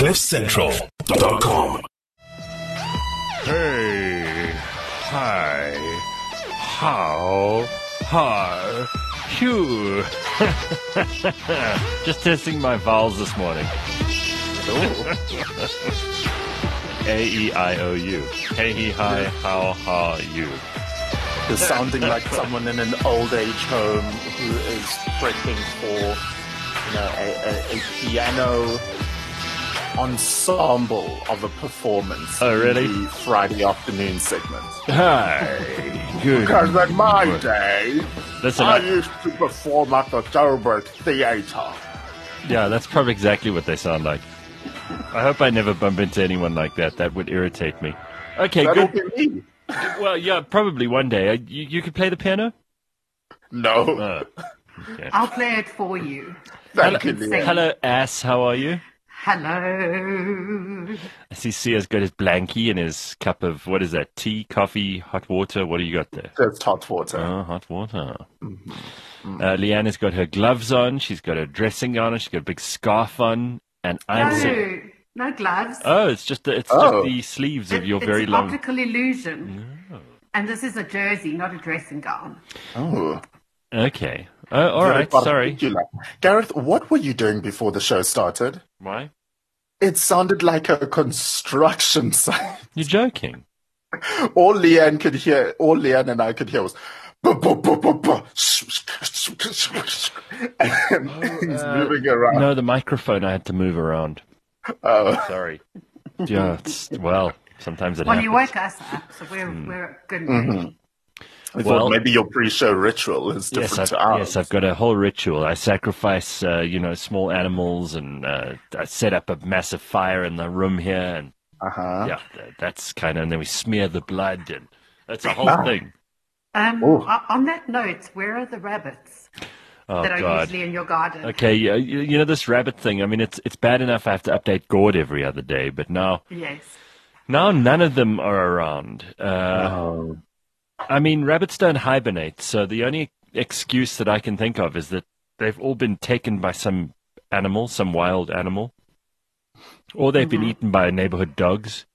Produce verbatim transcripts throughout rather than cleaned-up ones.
cliff central dot com. Hey, hi, how, hi, Hugh. Just testing my vowels this morning. A E I O U. Hey, he, hi, how, ha, you. You're sounding like someone in an old age home who is prepping for, you know, a, a, a piano ensemble of a performance. Oh, really? In the Friday afternoon segment. Hi, good. Because in my day, Listen, I I- used to perform at the Joburg Theatre. Yeah, that's probably exactly what they sound like. I hope I never bump into anyone like that. That would irritate me. Okay, That'll good. be me. Well, yeah, probably one day. Uh, You, you could play the piano? No. Oh, okay. I'll play it for you. Thank Hello. you, Leah. Hello, ass. How are you? Hello. I see Sia's got his blankie and his cup of, what is that, tea, coffee, hot water? What do you got there? Just hot water. Oh, hot water. Uh, Leanne's got her gloves on. She's got her dressing on. She's got a big scarf on. And I'm sitting... No, no gloves. Oh, it's just the, it's Oh. just the sleeves of It- your it's very an long... optical illusion. And this is a jersey, not a dressing gown. Oh. Okay. Oh, all Very right. Sorry. particular. Gareth, what were you doing before the show started? Why? It sounded like a construction site. You're joking. All Leanne could hear, all Leanne and I could hear was, "Buh, buh, buh, buh, buh." And he's uh, moving around. No, the microphone I had to move around. Oh. Sorry. Yeah, it's, well, sometimes it Well, happens. you woke us up, so we're, Hmm. we're good and ready. I Well- thought maybe your pre-show ritual is Yes, different I've, to ours. yes, I've got a whole ritual. I sacrifice, uh, you know, small animals, and uh, I set up a massive fire in the room here, and Uh-huh. yeah, th- that's kind of, and then we smear the blood, and that's a whole thing. Um, Oh. o- on that note, where are the rabbits Oh that are God. usually in your garden? Okay, yeah, you, you know this rabbit thing. I mean, it's it's bad enough I have to update Gord every other day, but now Yes. now none of them are around. Uh, Oh. I mean, rabbits don't hibernate, so the only excuse that I can think of is that they've all been taken by some animal, some wild animal, or they've been eaten by neighborhood dogs,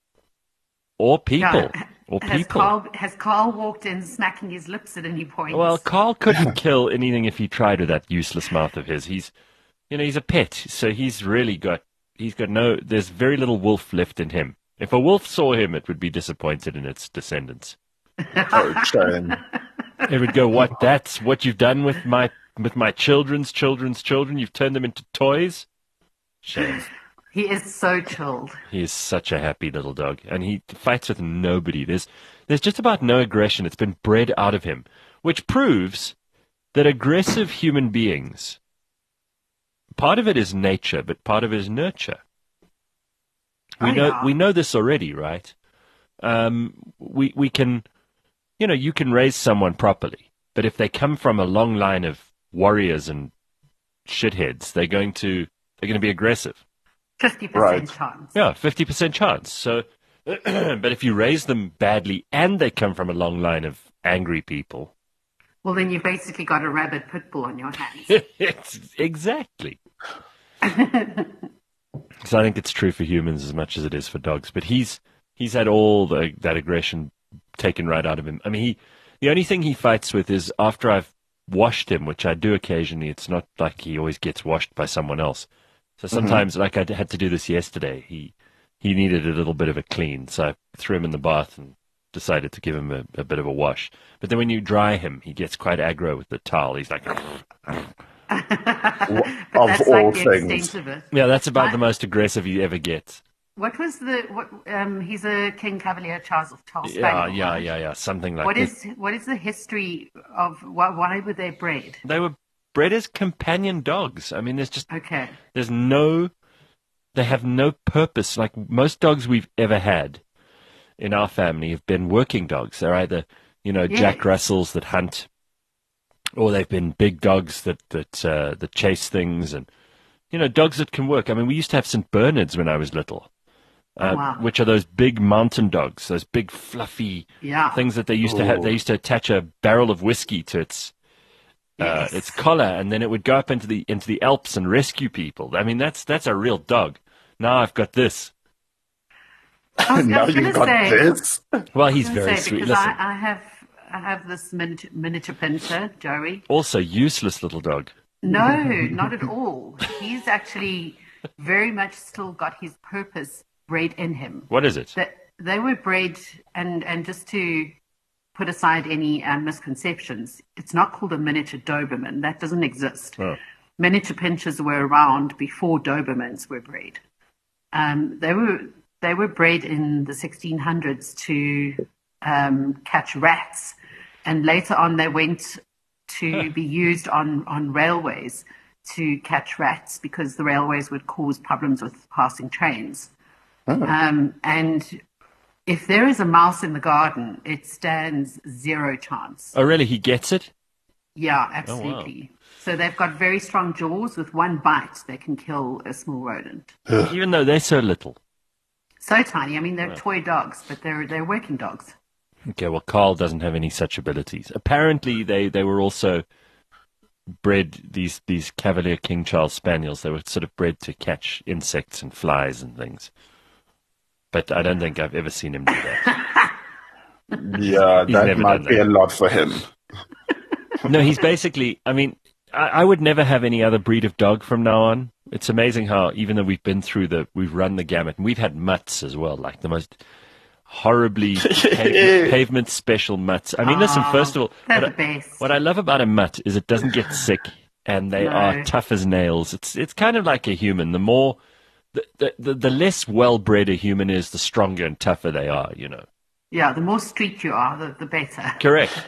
or people, Yeah. or Has people. Carl, has Carl walked in smacking his lips at any point? Well, Carl couldn't kill anything if he tried with that useless mouth of his. He's, you know, he's a pet, so he's really got, he's got no, there's very little wolf left in him. If a wolf saw him, it would be disappointed in its descendants. Oh, shame. It would go, what? That's what you've done with my with my children's children's children. You've turned them into toys. Shame. He is so chilled. He is such a happy little dog, and he fights with nobody. There's there's just about no aggression. It's been bred out of him, which proves that aggressive human beings, part of it is nature, but part of it is nurture. We Oh, know yeah. we know this already, right? Um, we we can, you know, you can raise someone properly, but if they come from a long line of warriors and shitheads, they're going to they're going to be aggressive. fifty percent Right. chance. Yeah, fifty percent chance. So, but if you raise them badly and they come from a long line of angry people, Well, then you've basically got a rabbit pit bull on your hands. it's exactly. So I think it's true for humans as much as it is for dogs. But he's he's had all the, that aggression taken right out of him. I mean, he the only thing he fights with is after I've washed him, which I do occasionally. It's not like he always gets washed by someone else. So sometimes, like I d- had to do this yesterday, he he needed a little bit of a clean. So I threw him in the bath and decided to give him a, a bit of a wash. But then when you dry him, he gets quite aggro with the towel. He's like, But Of that's all like the things. extent of it. yeah, that's about I- the most aggressive he ever gets. What was the what? Um, he's a King Cavalier Charles of Charles Yeah, Spaniel, yeah, right? yeah, yeah, something like What that. is what is the history of why, why were they bred? They were bred as companion dogs. I mean, there's just Okay, there's no, they have no purpose. Like most dogs we've ever had in our family have been working dogs. They're either, you know, Jack Yes. Russells that hunt, or they've been big dogs that that uh, that chase things, and you know, dogs that can work. I mean, we used to have Saint Bernards when I was little, uh, Oh, wow. which are those big mountain dogs, those big fluffy yeah, things that they used to have. They used to attach a barrel of whiskey to its uh, Yes. its collar, and then it would go up into the into the Alps and rescue people. I mean, that's that's a real dog. now I've got this. I was, now I was you've going to got say, this. Well, he's I was gonna very say, sweet. because Listen, I, I have I have this miniature, miniature pincher, Joey. also useless little dog. No, not at all. He's actually very much still got his purpose bred in him. What is it? That they were bred, and and just to put aside any um, misconceptions, it's not called a miniature Doberman. That doesn't exist. Oh. Miniature pinchers were around before Dobermans were bred. Um, they were they were bred in the sixteen hundreds to um, catch rats, and later on they went to be used on, on railways to catch rats because the railways would cause problems with passing trains. Oh. Um, and if there is a mouse in the garden, it stands zero chance. Oh, really? He gets it? Yeah, absolutely. So they've got very strong jaws. With one bite, they can kill a small rodent. Even though they're so little. So tiny. I mean, they're toy dogs, but they're they're working dogs. Okay, well, Carl doesn't have any such abilities. Apparently, they, they were also bred, these, these Cavalier King Charles Spaniels, they were sort of bred to catch insects and flies and things. But I don't think I've ever seen him do that. Yeah, He's that never might done be that. a lot for him. No, he's basically, I mean, I, I would never have any other breed of dog from now on. It's amazing how, even though we've been through the, we've run the gamut, and we've had mutts as well, like the most horribly pavement, pavement special mutts. I mean, listen, first of all, They're what the I, best. what I love about a mutt is it doesn't get sick, and they No. are tough as nails. It's it's kind of like a human. The more, the, the, the, the less well-bred a human is, the stronger and tougher they are, you know. Yeah, the more street you are, the, the better. Correct.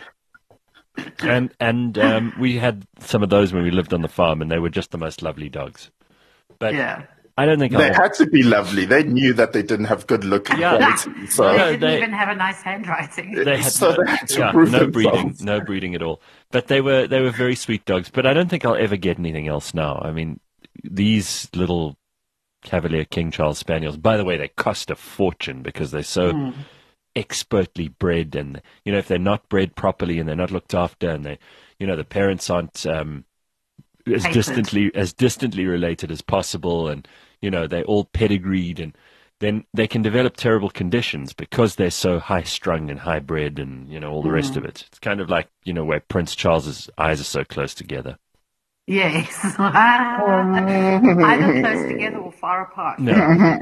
And and um, we had some of those when we lived on the farm, and they were just the most lovely dogs. But Yeah. I don't think They I'll, had to be lovely. They knew that they didn't have good looking Yeah. quality. So They No, didn't they- even have a nice handwriting. they had, So no, they had to yeah, prove no themselves. breeding, no breeding at all. But they were they were very sweet dogs. But I don't think I'll ever get anything else now. I mean, these little Cavalier King Charles Spaniels. By the way, they cost a fortune because they're so Mm. expertly bred, and you know, if they're not bred properly and they're not looked after, and they, you know, the parents aren't um, as Papered. distantly as distantly related as possible, and you know, they're all pedigreed, and then they can develop terrible conditions because they're so high strung and high bred, and you know, all the rest of it. It's kind of like, you know, where Prince Charles's eyes are so close together. Yes. Either close together or far apart. No.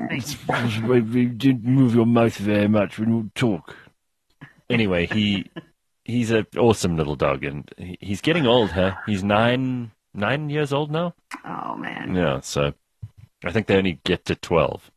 You didn't move your mouth very much when you talk. Anyway, he he's an awesome little dog, and he, he's getting old, huh? He's nine nine years old now. Oh, man. Yeah, so I think they only get to twelve.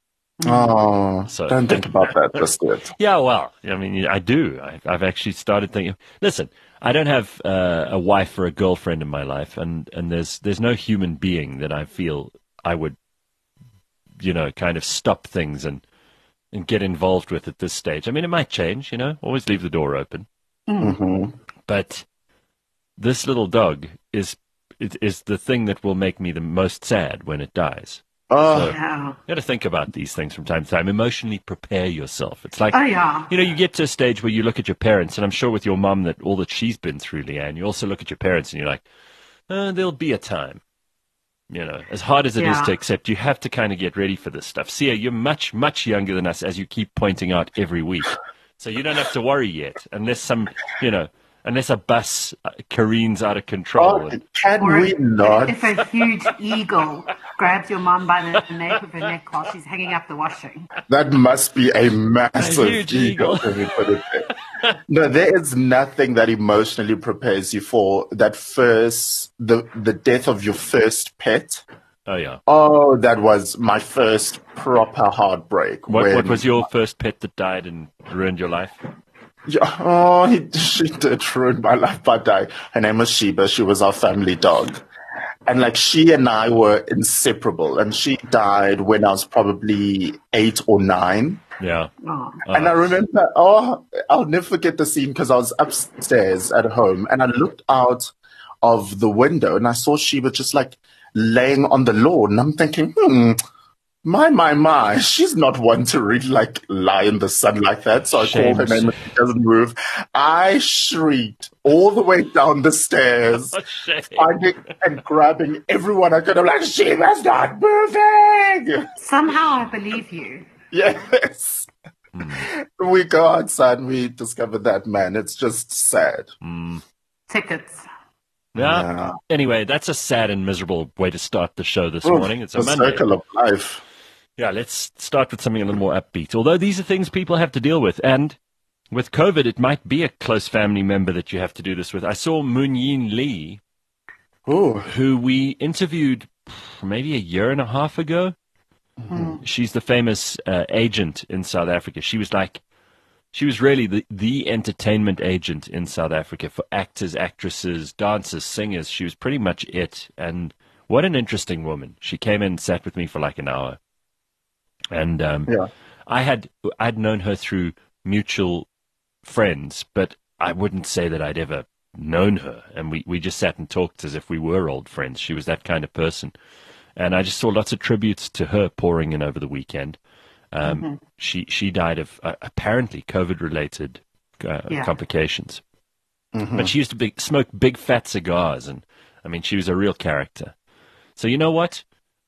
Oh, So- don't think about that just yet. Yeah, well, I mean, I do. I, I've actually started thinking. Listen, I don't have uh, a wife or a girlfriend in my life, and, and there's there's no human being that I feel I would, you know, kind of stop things and and get involved with at this stage. I mean, it might change, you know. Always leave the door open. hmm But this little dog is is, is the thing that will make me the most sad when it dies. Oh, Yeah. You got to think about these things from time to time. Emotionally prepare yourself. It's like, Oh, yeah. you know, you get to a stage where you look at your parents, and I'm sure with your mum that all that she's been through, Leanne, you also look at your parents and you're like, uh, there'll be a time. You know, as hard as it is Yeah. to accept, you have to kind of get ready for this stuff. Sia, you're much, much younger than us, as you keep pointing out every week. So you don't have to worry yet, unless some, you know, unless a bus uh, careens out of control. oh, can Or we if, not? if a huge eagle grabs your mum by the nape of her neck while she's hanging up the washing. That must be a massive A huge ego. eagle. Let me put it there. No, there is nothing that emotionally prepares you for that first, the the death of your first pet. Oh, yeah. Oh, that was my first proper heartbreak. What, when- what was your first pet that died and ruined your life? Yeah, oh, he, she did ruin my life by dying. Her name was Sheba. She was our family dog. And like she and I were inseparable. And she died when I was probably eight or nine. Yeah. Oh. And I remember, oh, I'll never forget the scene because I was upstairs at home and I looked out of the window and I saw Sheba just like laying on the lawn. And I'm thinking, hmm, My, my, my. She's not one to really like lie in the sun like that. So I Shame. call her name and she doesn't move. I shrieked all the way down the stairs, Oh, shame. finding and grabbing everyone I could. I'm like, she was not moving. Somehow I believe you. Yes. We go outside and we discover that, man. It's just sad. Tickets. Yeah. Yeah. Anyway, that's a sad and miserable way to start the show this Oof, morning. It's a the Monday. circle of life. Yeah, let's start with something a little more upbeat. Although these are things people have to deal with, and with COVID, it might be a close family member that you have to do this with. I saw Moon Yin Lee, Ooh. who we interviewed maybe a year and a half ago. She's the famous uh, agent in South Africa. She was like, she was really the, the entertainment agent in South Africa for actors, actresses, dancers, singers. She was pretty much it. And what an interesting woman. She came in and sat with me for like an hour. And um, Yeah. I had I'd known her through mutual friends, but I wouldn't say that I'd ever known her. And we, we just sat and talked as if we were old friends. She was that kind of person. And I just saw lots of tributes to her pouring in over the weekend. Um, Mm-hmm. She she died of uh, apparently COVID-related uh, Yeah. complications. But she used to be, smoke big fat cigars, and I mean, she was a real character. So you know what?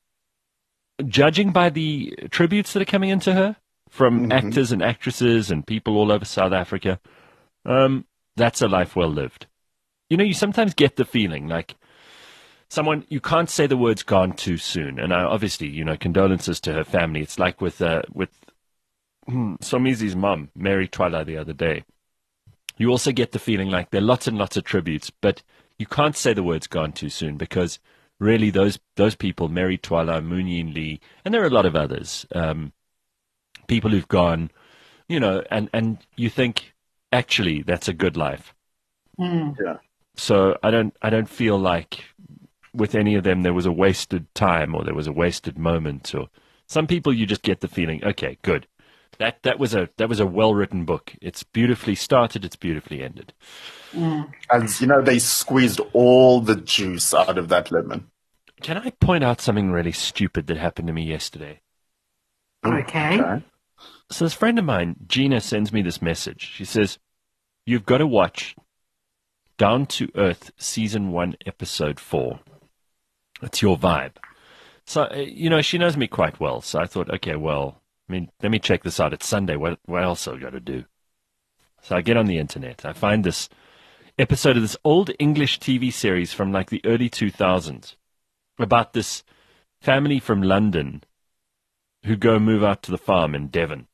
Judging by the tributes that are coming into her from actors and actresses and people all over South Africa, um, that's a life well lived. You know, you sometimes get the feeling like someone, you can't say the words gone too soon. And I, obviously, you know, condolences to her family. It's like with uh, with hmm, Somizi's mum, Mary Twala, the other day. You also get the feeling like there are lots and lots of tributes, but you can't say the words gone too soon because really those those people, Mary Twala, Moon Yin Lee, and there are a lot of others, um, people who've gone, you know, and, and you think, actually, that's a good life. Yeah. So I don't I don't feel like with any of them there was a wasted time or there was a wasted moment, or some people you just get the feeling, okay, good. That that was a that was a well written book. It's beautifully started, it's beautifully ended. And, you know, they squeezed all the juice out of that lemon. Can I point out something really stupid that happened to me yesterday? Okay. Okay. So this friend of mine, Gina, sends me this message. She says, "You've got to watch Down to Earth season one, episode four. It's your vibe." So uh, you know, she knows me quite well. So I thought, okay, well, I mean, let me check this out. It's Sunday. What what else have I got to do? So I get on the internet. I find this episode of this old English T V series from like the early two thousands about this family from London who go move out to the farm in Devon.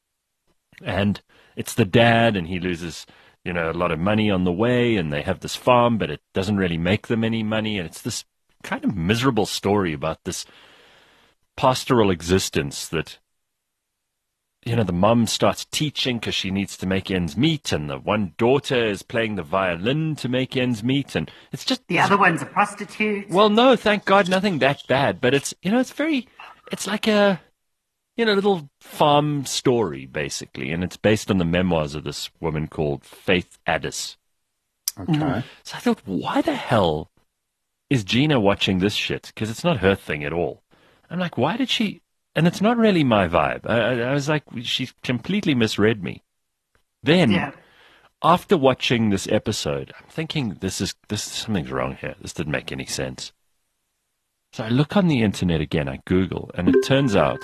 And it's the dad, and he loses, you know, a lot of money on the way, and they have this farm, but it doesn't really make them any money. And it's this kind of miserable story about this pastoral existence that, you know, the mum starts teaching because she needs to make ends meet, and the one daughter is playing the violin to make ends meet, and it's just The other one's a prostitute. well, no, thank God, nothing that bad. But it's, you know, it's very, it's like a, you know, little farm story, basically. And it's based on the memoirs of this woman called Faith Addis. Okay. So I thought, why the hell is Gina watching this shit? Because it's not her thing at all. I'm like, why did she? And it's not really my vibe. I, I, I was like, she completely misread me. Then, Yeah. after watching this episode, I'm thinking, this is this something's wrong here. This didn't make any sense. So I look on the internet again. I Google, and it turns out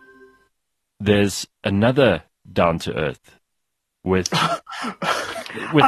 there's another Down to Earth with with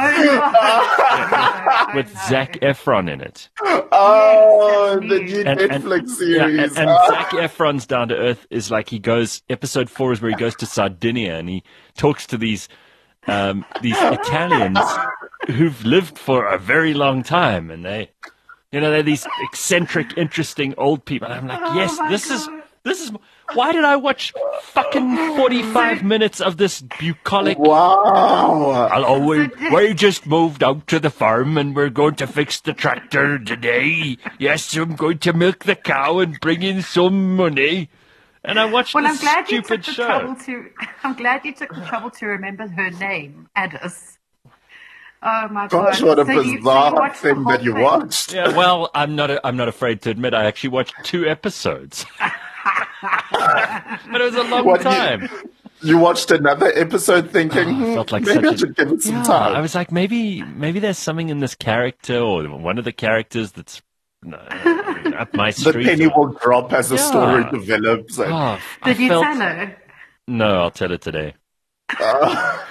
Oh, no. with Oh, no. Zac Efron in it. Oh, Yes, the that's new new. And- and- Netflix Yeah, series. and, and Ah. Zac Efron's Down to Earth is like he goes. Episode four is where he goes to Sardinia and he talks to these um, these Italians who've lived for a very long time, and they, you know, they're these eccentric, interesting old people. And I'm like, Oh yes, my this is God. this is. Why did I watch fucking forty-five minutes of this bucolic? Wow. Hello, we, we just moved out to the farm and we're going to fix the tractor today. Yes, I'm going to milk the cow and bring in some money. And I watched Well, I'm this glad you stupid took the show. trouble to. I'm glad you took the trouble to remember her name, Addis. Oh my Gosh, God! what a So you- so you bizarre watched the thing whole that you thing. watched. Yeah, well, I'm not. A, I'm not afraid to admit I actually watched two episodes. But it was a long What, you- time. You watched another episode thinking, Oh, I hmm, felt like maybe I such a- should give it some Yeah, time. I was like, maybe, maybe there's something in this character or one of the characters that's uh, up my the street. penny will drop as the Yeah. story develops. And, Oh, I Did you felt... tell her? No, I'll tell her today. uh,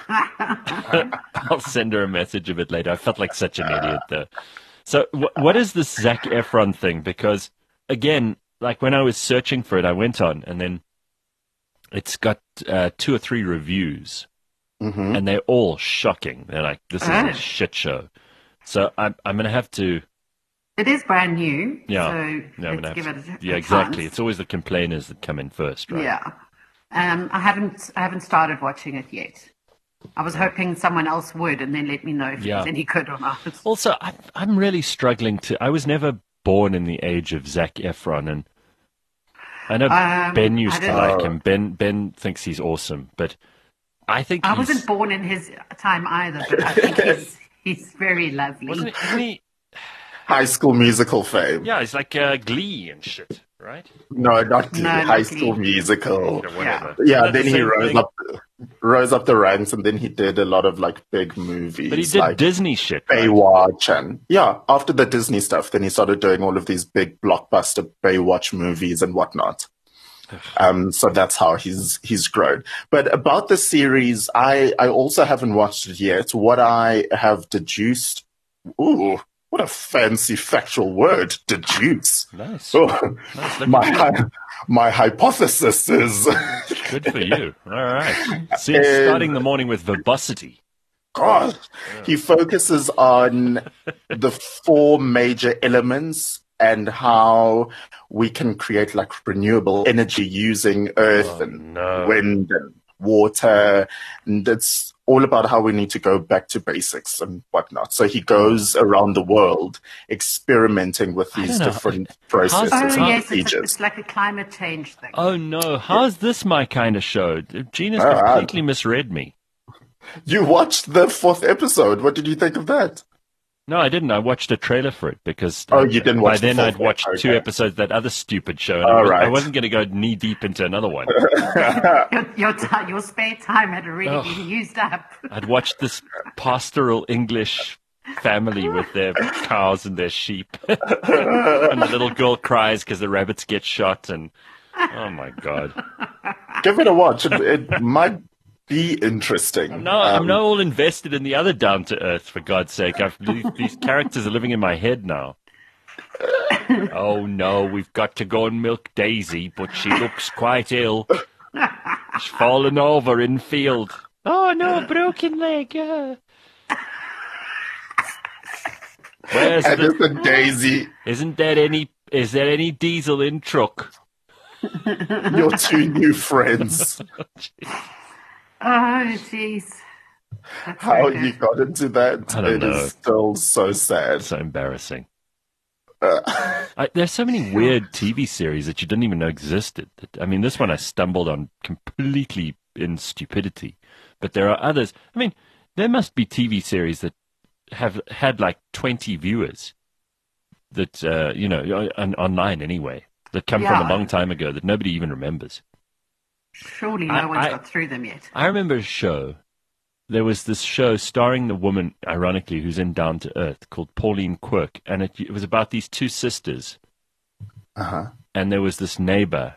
I'll send her a message a bit later. I felt like such an idiot, though. So, wh- what is this Zac Efron thing? Because, again, like when I was searching for it, I went on, and then it's got uh, two or three reviews, mhm. and they're all shocking. They're like, this is Oh. a shit show. So, I'm, I'm going to have to... It is brand new. Yeah. So Yeah, I'm let's gonna give have it to- a, yeah, a exactly. chance. It's always the complainers that come in first, right? Yeah. Um, I haven't I haven't started watching it yet. I was hoping someone else would and then let me know if Yeah. it's any good or not. Also, I'm, I'm really struggling to... I was never born in the age of Zac Efron, and I know Um, Ben used I to don't- like him. Ben Ben thinks he's awesome, but I think I he's, wasn't born in his time either, but I think he's he's very lovely. wasn't he, isn't he? High School Musical fame. Yeah, it's like uh, Glee and shit, right? No, not Glee. No, not High Glee. School Musical. Or whatever. Yeah, Isn't that then the he same rose thing? up, rose up the ranks, and then he did a lot of like big movies, But he did like Disney shit. Right? Baywatch, and yeah, after the Disney stuff, then he started doing all of these big blockbuster Baywatch movies and whatnot. Um, so that's how he's he's grown. But about the series, I I also haven't watched it yet. What I have deduced, ooh, what a fancy factual word, deduce. Nice. Oh, Nice. Look my at you. hy- my hypothesis is, Good for you. All right. See, And- starting the morning with verbosity. God, he focuses on the four major elements and how we can create like renewable energy using earth Oh, and no. wind and water. And it's all about how we need to go back to basics and whatnot. So he goes around the world experimenting with I these don't know. different processes How's- Oh and yes, it's, procedures. it's like a climate change thing. Oh no! How's this my kind of show? Gina's All right. completely misread me. You watched the fourth episode. What did you think of that? No, I didn't. I watched a trailer for it because Oh, you didn't by watch the then full I'd thing. watched two Okay. episodes of that other stupid show, and I, All was, I right. wasn't going to go knee deep into another one. Your your, ti your spare time had already Ugh. been used up. I'd watched this pastoral English family with their cows and their sheep, and the little girl cries because the rabbits get shot, and oh my god! Give it a watch. It, it might be interesting. No, I'm Um, not all invested in the other Down to Earth. For God's sake, I've, these, these characters are living in my head now. Oh no, we've got to go and milk Daisy, but she looks quite ill. She's fallen over in field. Oh no, broken leg. Yeah. Where's And the, it's a daisy. isn't there any? Is there any diesel in truck? Your two new friends. Oh jeez. That's How very you good. got into that? I don't It is know. still so sad. So embarrassing. Uh, I, there's so many weird T V series that you didn't even know existed. That- I mean, this one I stumbled on completely in stupidity, but there are others. I mean, there must be T V series that have had like twenty viewers that uh, you know on, online anyway that come from Yeah. a long time ago that nobody even remembers. Surely no I- one's I- got through them yet. I remember a show. There was this show starring the woman, ironically, who's in Down to Earth, called Pauline Quirk, and it, it was about these two sisters. uh-huh. And there was this neighbor,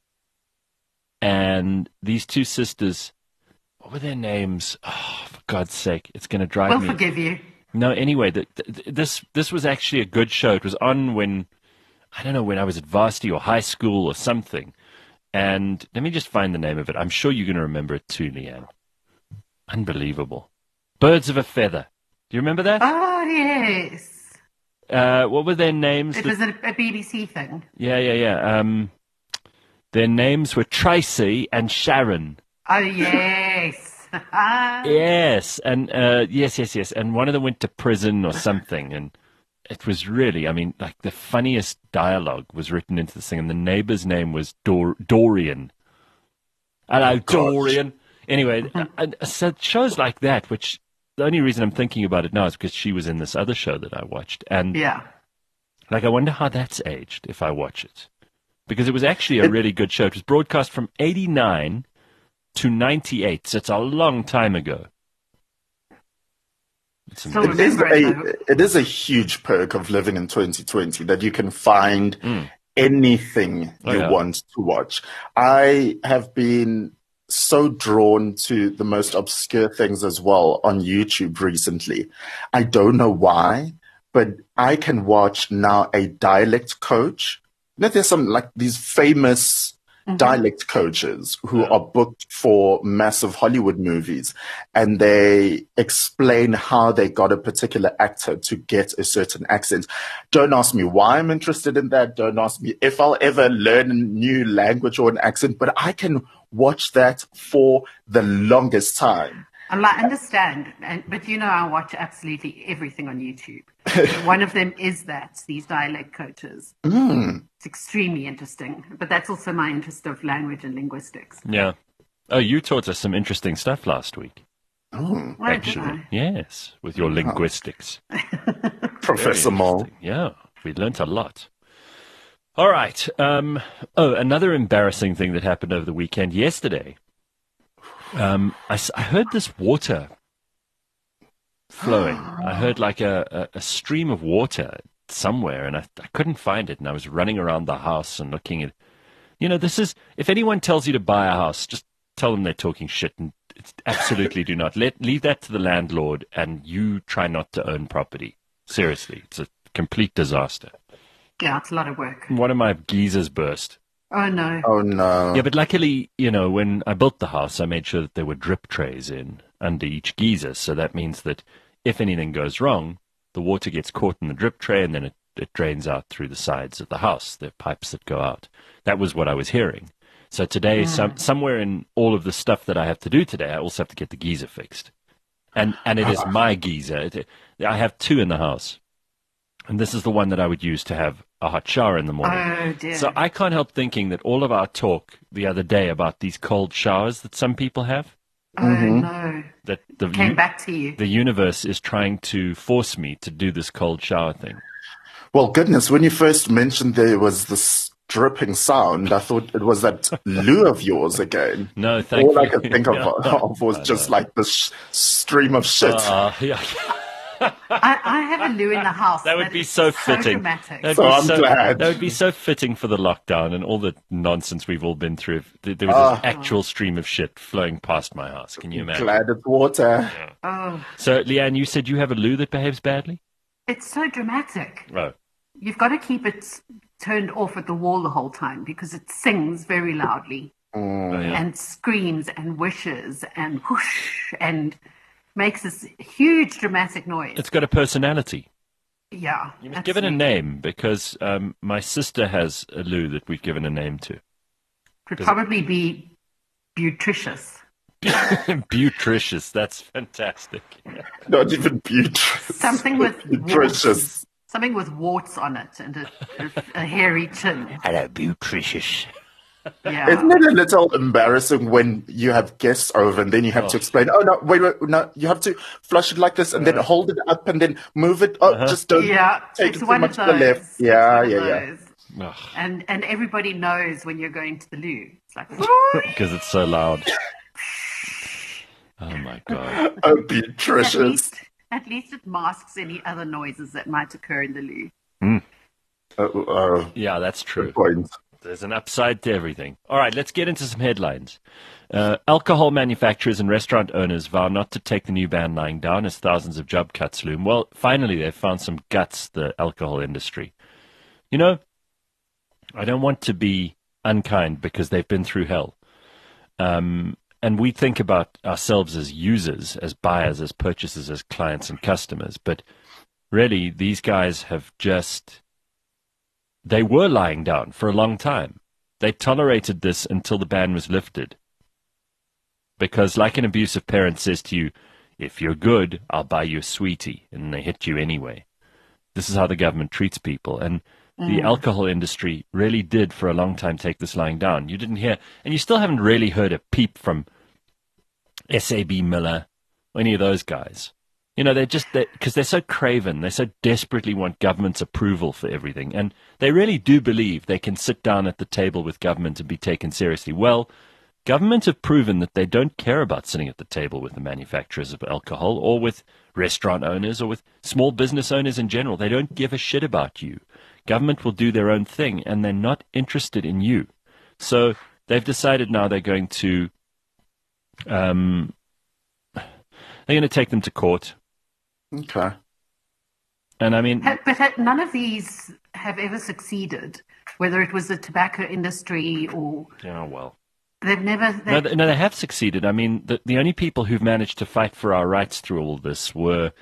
and these two sisters, what were their names? Oh, for God's sake, it's going to drive We'll me. forgive you. No, anyway, the, the, this this was actually a good show. It was on when, I don't know, when I was at varsity or high school or something. And let me just find the name of it. I'm sure you're going to remember it too, Leanne. Unbelievable. Birds of a Feather. Do you remember that? Oh yes. Uh, what were their names? It The- was a, a B B C thing. yeah, yeah, yeah. Um, their names were Tracy and Sharon. Oh yes. Ah. Yes, and uh, yes, yes, yes. And one of them went to prison or something, and it was really, I mean, like the funniest dialogue was written into this thing, and the neighbor's name was Dor- Dorian. Hello, Dorian. Anyway, uh, uh, so shows like that, which the only reason I'm thinking about it now is because she was in this other show that I watched, and Yeah. like I wonder how that's aged if I watch it. because it was actually a really good show. It was broadcast from eighty-nine to ninety-eight, so it's a long time ago. It's So It is, remember it, a, though. it is a huge perk of living in twenty twenty that you can find anything Oh, you yeah. want to watch. I have been so drawn to the most obscure things as well on YouTube recently. I don't know why, but I can watch now a dialect coach. You know, there's some like these famous dialect coaches who are booked for massive Hollywood movies, and they explain how they got a particular actor to get a certain accent. Don't ask me why I'm interested in that. Don't ask me if I'll ever learn a new language or an accent, but I can watch that for the longest time. And I understand, and, but you know, I watch absolutely everything on YouTube. One of them is that, these dialect coaches. It's extremely interesting, but that's also my interest of language and linguistics. Yeah. Oh, you taught us some interesting stuff last week, Oh, Why actually. did I? Yes, with your linguistics. Professor Mole. Yeah, we learnt a lot. All right. Um, oh, another embarrassing thing that happened over the weekend yesterday. Um, I, s- I heard this water flowing. I heard like a, a, a stream of water somewhere, and I, I couldn't find it. And I was running around the house and looking at, you know, this is, if anyone tells you to buy a house, just tell them they're talking shit, and it's, absolutely do not. Let leave that to the landlord, and you try not to own property. Seriously, it's a complete disaster. Yeah, it's a lot of work. One of my geysers burst. Oh, no. Oh, no. Yeah, but luckily, you know, when I built the house, I made sure that there were drip trays in under each geyser. So that means that if anything goes wrong, the water gets caught in the drip tray and then it, it drains out through the sides of the house. There are pipes that go out. That was what I was hearing. So today, some, somewhere in all of the stuff that I have to do today, I also have to get the geyser fixed. And and it is my geyser. It, I have two in the house. And this is the one that I would use to have a hot shower in the morning. Oh, dear. So I can't help thinking that all of our talk the other day about these cold showers that some people have, oh, no. that the Came u- back to you. the universe is trying to force me to do this cold shower thing. Well, goodness, when you first mentioned there was this dripping sound, I thought it was that loo of yours again. No, thank All I you. could think of, Yeah. of was I just know. like this stream of shit. Uh, yeah. I, I have a loo in the house. That would that be is so fitting. dramatic. That'd So be I'm so, glad. That would be so fitting for the lockdown and all the nonsense we've all been through. There there was Ah. this actual stream of shit flowing past my house. Can you imagine? Glad it's water. Oh, So, Leanne, you said you have a loo that behaves badly? it's so dramatic. Oh. You've got to keep it turned off at the wall the whole time because it sings very loudly Oh, yeah. and screams and wishes and whoosh and makes this huge dramatic noise. It's got a personality. yeah. You must give it a absolutely. name because um, my sister has a loo that we've given a name to. Could probably be butricious. Butricious. That's fantastic. Not even Beatrice. Something with Nutritious. warts. Something with warts on it and a, a, a hairy chin. Hello, Butricious. Yeah. Isn't it a little embarrassing when you have guests over and then you have to explain, oh, no, wait, wait, no, you have to flush it like this and then hold it up and then move it. Oh, just don't Yeah, take it's it too one much of to the those. left. It's Yeah, one of yeah, yeah. those. Ugh, And and everybody knows when you're going to the loo. It's like, because it's so loud. Oh, my God. Oh, at Beatrice. least, at least it masks any other noises that might occur in the loo. Oh, oh, Yeah, that's true. good point. There's an upside to everything. All right, let's get into some headlines. Uh, alcohol manufacturers and restaurant owners vow not to take the new ban lying down as thousands of job cuts loom. Well, finally, they've found some guts, the alcohol industry. You know, I don't want to be unkind because they've been through hell. Um, and we think about ourselves as users, as buyers, as purchasers, as clients and customers. But really, these guys have just... They were lying down for a long time. They tolerated this until the ban was lifted. Because like an abusive parent says to you, if you're good, I'll buy you a sweetie, and they hit you anyway. This is how the government treats people. And the alcohol industry really did for a long time take this lying down. You didn't hear, and you still haven't really heard a peep from S A B Miller or any of those guys. You know, they're just, because they're so craven, they so desperately want government's approval for everything. And they really do believe they can sit down at the table with government and be taken seriously. Well, governments have proven that they don't care about sitting at the table with the manufacturers of alcohol or with restaurant owners or with small business owners in general. They don't give a shit about you. Government will do their own thing, and they're not interested in you. So they've decided now they're going to, um, they're going to take them to court. Okay. And I mean, but none of these have ever succeeded, whether it was the tobacco industry or. Oh, well. They've never. They've... No, no, they have succeeded. I mean, the, the only people who've managed to fight for our rights through all this were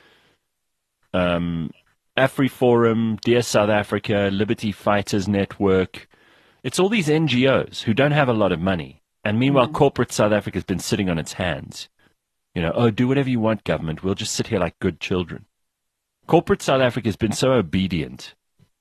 um, AfriForum, Dear South Africa, Liberty Fighters Network. It's all these N G Os who don't have a lot of money. And meanwhile, mm. corporate South Africa has been sitting on its hands. You know, oh, do whatever you want, government. We'll just sit here like good children. Corporate South Africa has been so obedient.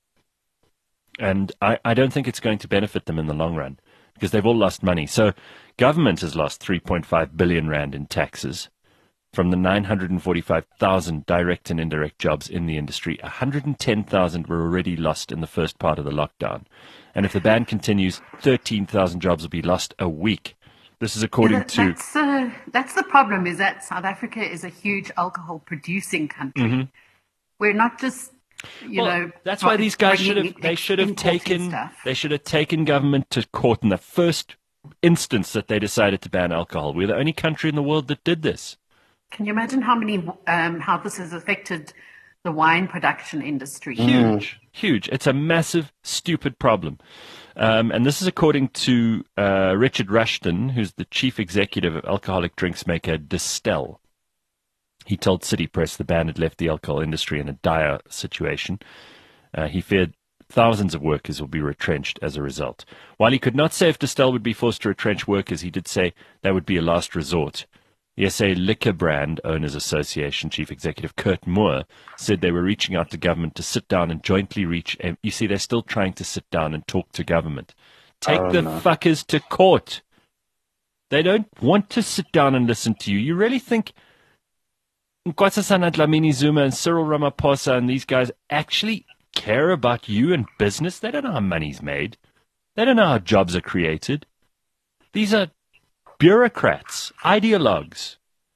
And I, I don't think it's going to benefit them in the long run because they've all lost money. So government has lost three point five billion rand in taxes from the nine hundred forty-five thousand direct and indirect jobs in the industry. one hundred ten thousand were already lost in the first part of the lockdown. And if the ban continues, thirteen thousand jobs will be lost a week. This is according yeah, that, to... That's, uh, that's the problem, is that South Africa is a huge alcohol-producing country. Mm-hmm. We're not just, you well, know... That's why these guys should have... They should have taken... Stuff. They should have taken government to court in the first instance that they decided to ban alcohol. We're the only country in the world that did this. Can you imagine how many... Um, how this has affected the wine production industry? Huge. Huge. It's a massive, stupid problem. Um, and this is according to uh, Richard Rushton, who's the chief executive of alcoholic drinks maker Distell. He told City Press the ban had left the alcohol industry in a dire situation. Uh, he feared thousands of workers will be retrenched as a result. While he could not say if Distell would be forced to retrench workers, he did say that would be a last resort. The S A Liquor Brand Owners Association chief executive Kurt Moore said they were reaching out to government to sit down and jointly reach. And you see, they're still trying to sit down and talk to government. Take oh, the no. fuckers to court. They don't want to sit down and listen to you. You really think Nkosazana Dlamini Zuma and Cyril Ramaphosa and these guys actually care about you and business? They don't know how money's made. They don't know how jobs are created. These are bureaucrats, ideologues.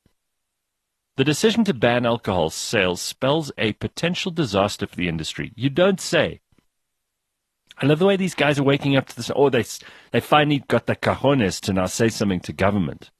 The decision to ban alcohol sales spells a potential disaster for the industry. You don't say. I love the way these guys are waking up to this. Oh, they, they finally got the cojones to now say something to government.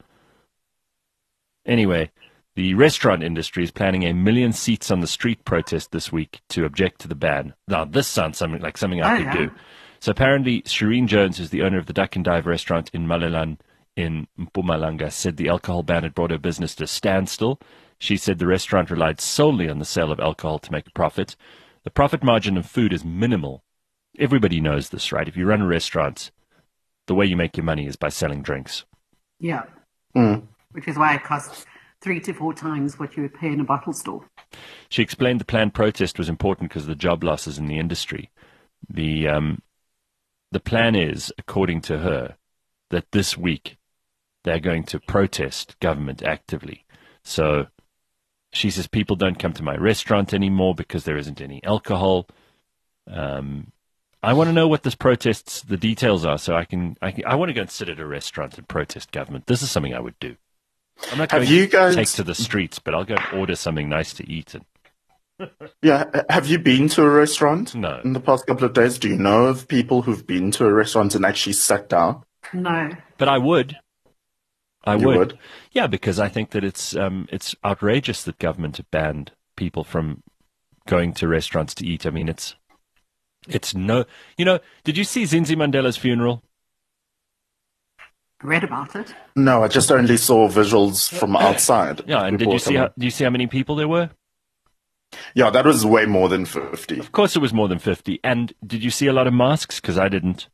Anyway, the restaurant industry is planning a million seats on the street protest this week to object to the ban. Now, this sounds something like something I oh, could yeah. do. So apparently, Shireen Jones, who's the owner of the Duck and Dive restaurant in Malelan in Mpumalanga, said the alcohol ban had brought her business to a standstill. She said the restaurant relied solely on the sale of alcohol to make a profit. The profit margin of food is minimal. Everybody knows this, right? If you run a restaurant, the way you make your money is by selling drinks. Yeah. Mm. Which is why it costs three to four times what you would pay in a bottle store. She explained the planned protest was important because of the job losses in the industry. The um, the plan is, according to her, that this week they're going to protest government actively. So she says people don't come to my restaurant anymore because there isn't any alcohol. Um, I want to know what this protests, the details are, so I can, I can, I want to go and sit at a restaurant and protest government. This is something I would do. I'm not going Have you to guys... take to the streets, but I'll go and order something nice to eat. And Yeah, have you been to a restaurant No. in the past couple of days? Do you know of people who've been to a restaurant and actually sat down? No. But I would. I You would. would? Yeah, because I think that it's um, it's outrageous that government have banned people from going to restaurants to eat. I mean, it's it's no. You know, did you see Zinzi Mandela's funeral? Read about it. No, I just only saw visuals from outside. Yeah, and did before you see how, coming. do you see how many people there were? Yeah, that was way more than fifty. Of course, it was more than fifty. And did you see a lot of masks? Because I didn't.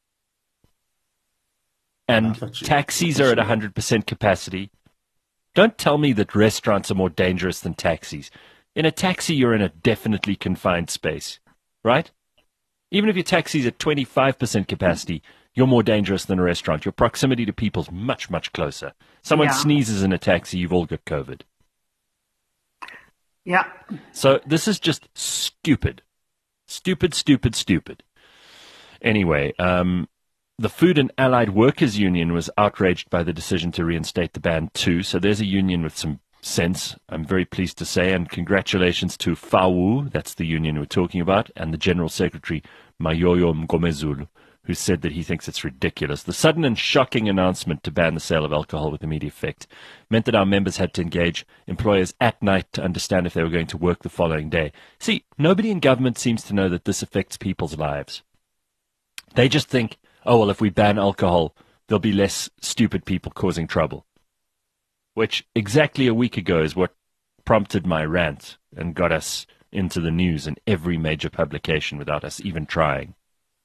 And I thought you- taxis are at one hundred percent capacity. Don't tell me that restaurants are more dangerous than taxis. In a taxi, you're in a definitely confined space, right? Even if your taxi's at twenty-five percent capacity, you're more dangerous than a restaurant. Your proximity to people's much, much closer. Someone Yeah. sneezes in a taxi, you've all got COVID. Yeah. So this is just stupid. Stupid, stupid, stupid. Anyway, um, the Food and Allied Workers Union was outraged by the decision to reinstate the ban too. So there's a union with some sense, I'm very pleased to say, and congratulations to FAWU, that's the union we're talking about, and the General Secretary, Mayoyo Mgomezulu, who said that he thinks it's ridiculous. The sudden and shocking announcement to ban the sale of alcohol with immediate effect meant that our members had to engage employers at night to understand if they were going to work the following day. See, nobody in government seems to know that this affects people's lives. They just think, oh, well, if we ban alcohol, there'll be less stupid people causing trouble. Which exactly a week ago is what prompted my rant and got us into the news in every major publication without us even trying.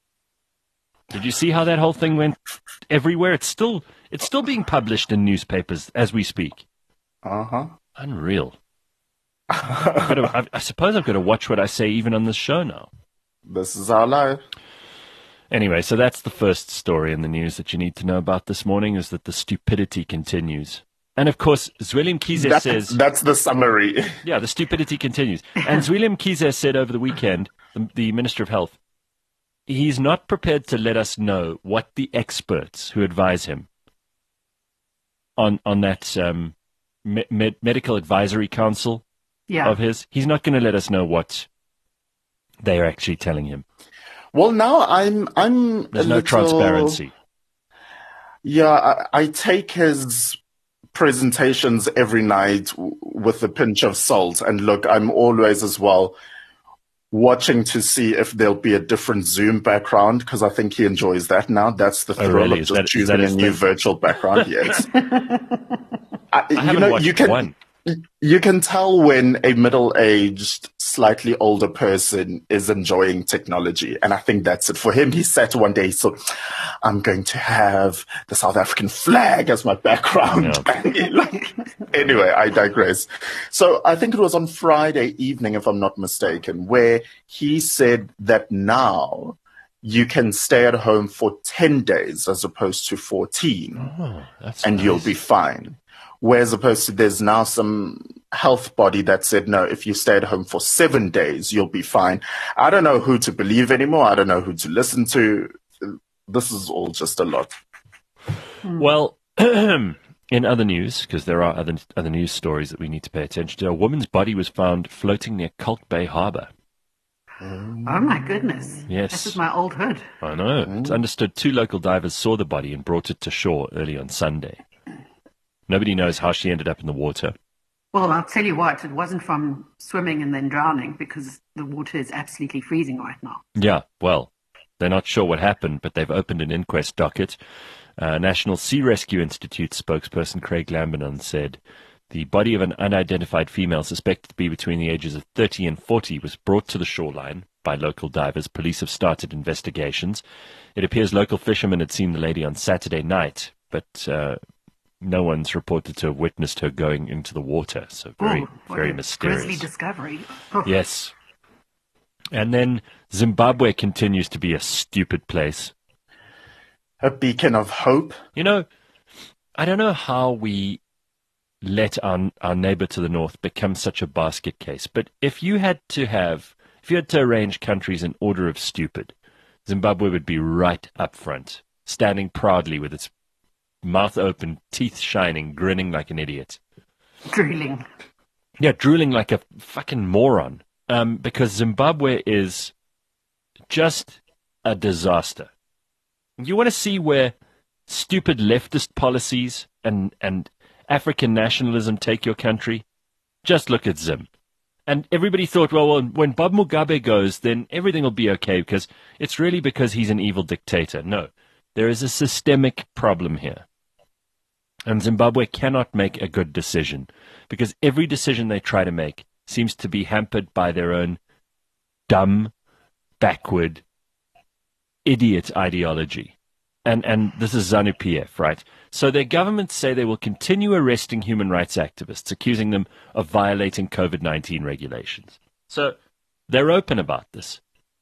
Did you see how that whole thing went everywhere? It's still it's still being published in newspapers as we speak. Uh-huh. Unreal. I've got to, I, I suppose I've got to watch what I say even on this show now. This is our life. Anyway, so that's the first story in the news that you need to know about this morning, is that the stupidity continues. And of course, Zweli Mkhize That, says... That's the summary. Yeah, the stupidity continues. And Zweli Mkhize said over the weekend, the, the Minister of Health, he's not prepared to let us know what the experts who advise him on on that um, me- med- medical advisory council Yeah. of his, he's not going to let us know what they are actually telling him. Well, now I'm I'm There's a no little- transparency. Yeah, I, I take his presentations every night w- with a pinch of salt. And look, I'm always as well watching to see if there'll be a different Zoom background, because I think he enjoys that now. That's the Oh, thrill really? of Is just that- is choosing that a his new thing? virtual background. Yes. I, I you haven't know, watched you can one. you can tell when a middle-aged, slightly older person is enjoying technology, and I think that's it for him. He said one day, "So, I'm going to have the South African flag as my background." Yeah. And he, like, anyway, I digress. So I think it was on Friday evening, if I'm not mistaken, where he said that now you can stay at home for ten days as opposed to fourteen, Oh, that's and nice. you'll be fine. Whereas opposed to there's now some health body that said, no, if you stay at home for seven days, you'll be fine. I don't know who to believe anymore. I don't know who to listen to. This is all just a lot. Well, in other news, because there are other other news stories that we need to pay attention to, a woman's body was found floating near Kalk Bay Harbour. Oh my goodness. Yes. This is my old hood. I know. It's understood two local divers saw the body and brought it to shore early on Sunday. Nobody knows how she ended up in the water. Well, I'll tell you what, it wasn't from swimming and then drowning, because the water is absolutely freezing right now. Yeah, well, they're not sure what happened, but they've opened an inquest docket. Uh, National Sea Rescue Institute spokesperson Craig Lambinon said the body of an unidentified female suspected to be between the ages of thirty and forty was brought to the shoreline by local divers. Police have started investigations. It appears local fishermen had seen the lady on Saturday night, but uh, no one's reported to have witnessed her going into the water. So very, Ooh, what very a mysterious. Grisly discovery. Oh. Yes. And then Zimbabwe continues to be a stupid place. A beacon of hope. You know, I don't know how we let our, our neighbor to the north become such a basket case, but if you had to have, if you had to arrange countries in order of stupid, Zimbabwe would be right up front, standing proudly with its mouth open, teeth shining, grinning like an idiot. Drooling. Yeah, drooling like a fucking moron. Um, because Zimbabwe is just a disaster. You want to see where stupid leftist policies and, and African nationalism take your country? Just look at Zim. And everybody thought, well, well, when Bob Mugabe goes, then everything will be okay, because it's really because he's an evil dictator. No, there is a systemic problem here. And Zimbabwe cannot make a good decision, because every decision they try to make seems to be hampered by their own dumb, backward, idiot ideology. And and this is ZANU-P F, right? So their governments say they will continue arresting human rights activists, accusing them of violating COVID nineteen regulations. So they're open about this.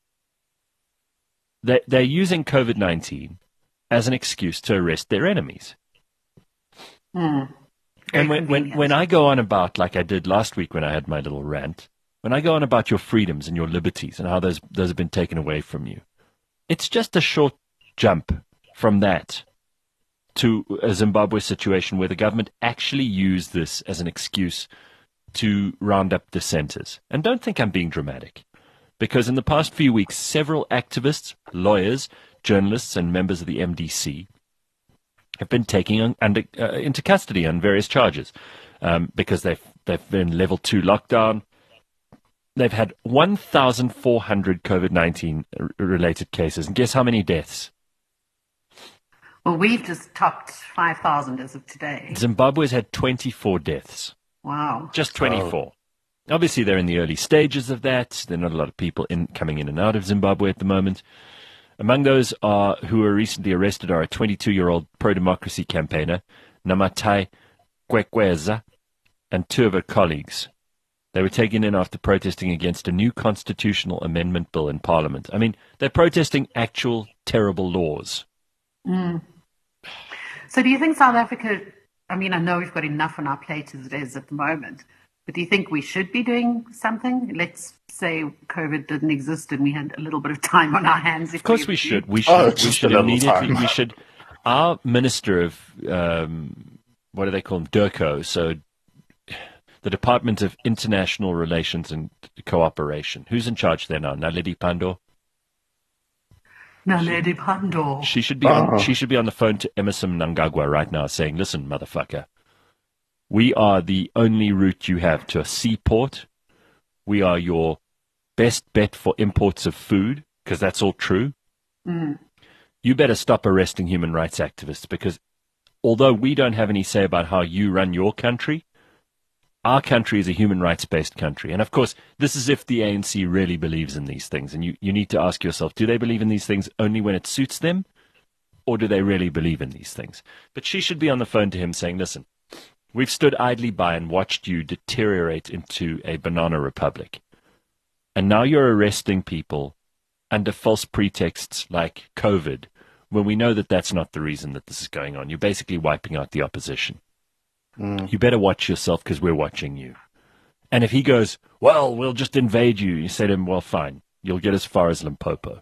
They they're using COVID nineteen as an excuse to arrest their enemies. Hmm. Very and when, when, convenient. when I go on about, like I did last week when I had my little rant, when I go on about your freedoms and your liberties and how those, those have been taken away from you, it's just a short jump from that to a Zimbabwe situation where the government actually used this as an excuse to round up dissenters. And don't think I'm being dramatic, because in the past few weeks, several activists, lawyers, journalists, and members of the M D C have been taken on, under, uh, into custody on various charges um, because they've, they've been level two lockdown. They've had one thousand four hundred COVID nineteen related cases. And guess how many deaths? Well, we've just topped five thousand as of today. Zimbabwe's had twenty-four deaths. Wow. Just twenty-four. Oh. Obviously, they're in the early stages of that. There are not a lot of people in, coming in and out of Zimbabwe at the moment. Among those are, who were recently arrested are a twenty-two-year-old pro-democracy campaigner, Namatai Kwekweza, and two of her colleagues. They were taken in after protesting against a new constitutional amendment bill in Parliament. I mean, they're protesting actual terrible laws. Mm. So do you think South Africa, I mean, I know we've got enough on our plate as it is at the moment, but do you think we should be doing something? Let's say COVID didn't exist and we had a little bit of time on our hands. If of course we, we should. We should, Oh, we just should a little immediately, time. we should, our Minister of, um, what do they call him, DIRCO, so the Department of International Relations and Cooperation. Who's in charge there now? Naledi Pandor? Naledi Pandor. She should be on, Oh. she should be on the phone to Emerson Mnangagwa right now saying, listen, motherfucker, we are the only route you have to a seaport. We are your best bet for imports of food, because that's all true. Mm. You better stop arresting human rights activists, because although we don't have any say about how you run your country, our country is a human rights-based country. And, of course, this is if the A N C really believes in these things. And you, you need to ask yourself, do they believe in these things only when it suits them, or do they really believe in these things? But she should be on the phone to him saying, listen, we've stood idly by and watched you deteriorate into a banana republic. And now you're arresting people under false pretexts like COVID, when we know that that's not the reason that this is going on. You're basically wiping out the opposition. Mm. You better watch yourself, because we're watching you. And if he goes, well, we'll just invade you, you say to him, well, fine. You'll get as far as Limpopo.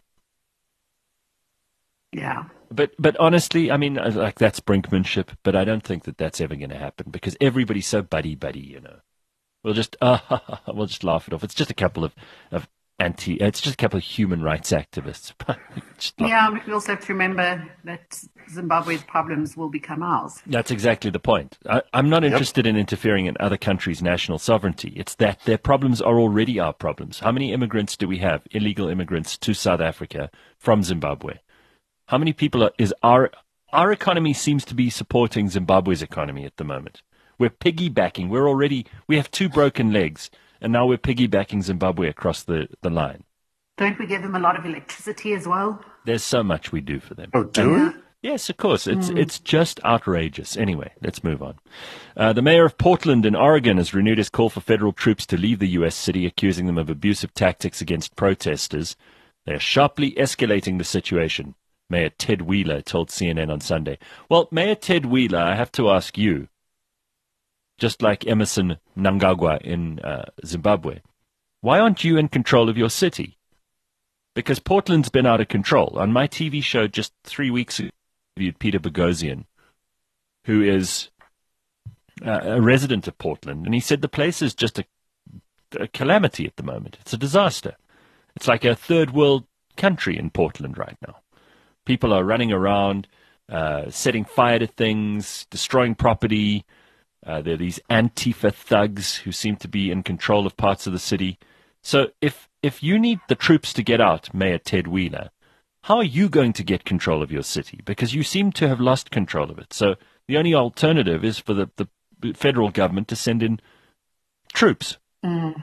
Yeah. But but honestly, I mean, like, that's brinkmanship, but I don't think that that's ever going to happen, because everybody's so buddy-buddy, you know. We'll just, uh, we'll just laugh it off. It's just a couple of, of anti, it's just a couple of human rights activists. Just laugh. Yeah, we also have to remember that Zimbabwe's problems will become ours. That's exactly the point. I, I'm not interested in interfering in other countries' national sovereignty. It's that their problems are already our problems. How many immigrants do we have, illegal immigrants, to South Africa from Zimbabwe? How many people are, is our, our economy seems to be supporting Zimbabwe's economy at the moment. We're piggybacking. We're already, we have two broken legs, and now we're piggybacking Zimbabwe across the, the line. Don't we give them a lot of electricity as well? There's so much we do for them. Oh, do we? Yes, of course. It's mm. it's just outrageous. Anyway, let's move on. Uh, the mayor of Portland in Oregon has renewed his call for federal troops to leave the U S city, accusing them of abusive tactics against protesters. They are sharply escalating the situation, Mayor Ted Wheeler told C N N on Sunday. Well, Mayor Ted Wheeler, I have to ask you, just like Emerson Mnangagwa in uh, Zimbabwe, why aren't you in control of your city? Because Portland's been out of control. On my T V show just three weeks ago, I interviewed Peter Boghossian, who is uh, a resident of Portland, and he said the place is just a, a calamity at the moment. It's a disaster. It's like a third world country in Portland right now. People are running around, uh, setting fire to things, destroying property. Uh, there are these Antifa thugs who seem to be in control of parts of the city. So if if you need the troops to get out, Mayor Ted Wheeler, how are you going to get control of your city? Because you seem to have lost control of it. So the only alternative is for the, the federal government to send in troops. Mm.